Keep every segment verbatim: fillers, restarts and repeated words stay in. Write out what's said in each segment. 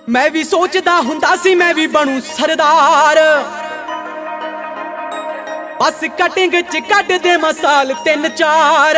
मैं भी सोचदा हुंदा सी मैं भी बनूं सरदार। बस कटिंग च कट दे मसाल तीन चार।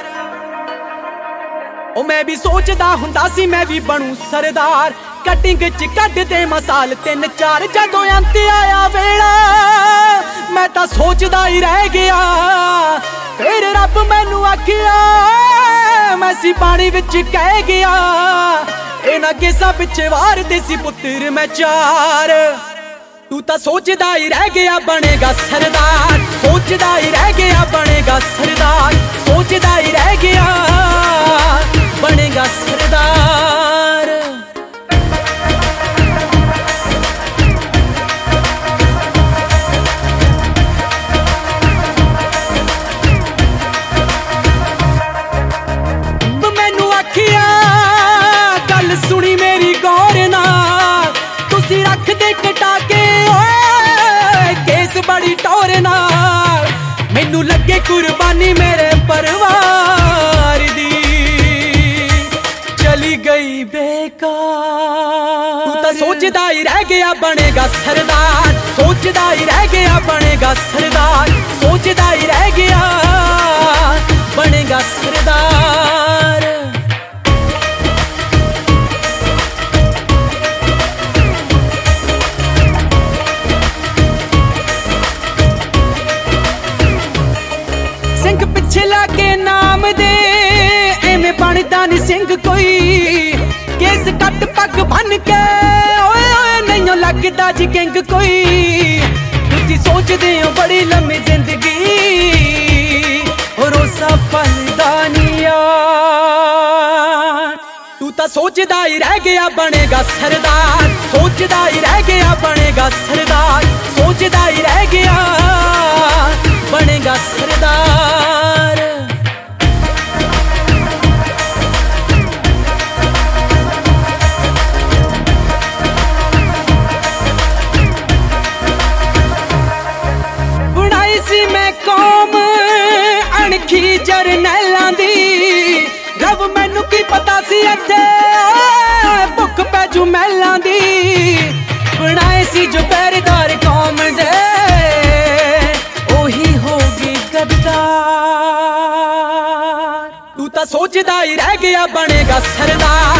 ओ मैं भी सोचदा हुंदा सी मैं भी बनूं सरदार। कटिंग च कट दे मसाल तीन चार। जदों अंत आया वेला मैं तां सोचदा ही रह गया। फिर रब मैनू आखिया मैं सी पानी विच कह गया। इन्हां केसां पिछे वार देसी पुत्तर मैं चार। तू तां सोचदा ही रह गया बनेगा सरदार। सोचदा ही रह गया बनेगा सरदार। सोचदा ही रह गया बनेगा सरदार। मैनू आखिया गल सुनी मेरी गौर नाल। तुसी रख दे कटा के केस बड़ी टौर नाल। मैनू लगे कुर्बानी मेरे परिवार दी चली गई बेकार। तू तां सोचदा ही रह गया बनेगा सरदार। सोचदा ही रह गया बनेगा सरदार। सोचदा ही रह गया बनेगा सरदार। सिंह पिछे लागे नाम दे एवें बनदा नी सिंह कोई। केस कट पग बन के ओए ओए नहीं लगदा जी किंग कोई। तुसी सोचदे हो बड़ी लम्मी जिंदगी रोसा पलदा नी यार। तू तां सोचदा ही रह गया बनेगा सरदार। सोचदा ही रह गया बनेगा सरदार। सोचदा ही रह गया बनेगा सरदार। बनाई सी मैं कौम अणखी जरनैलां दी। रब मैनू की पता सी इत्थे भुख पैजू महलां दी। बनाए सी जो पहरेदार कौम दे ओही होगी गद्दार। तू तां सोचदा ही रह गया बनेगा सरदार।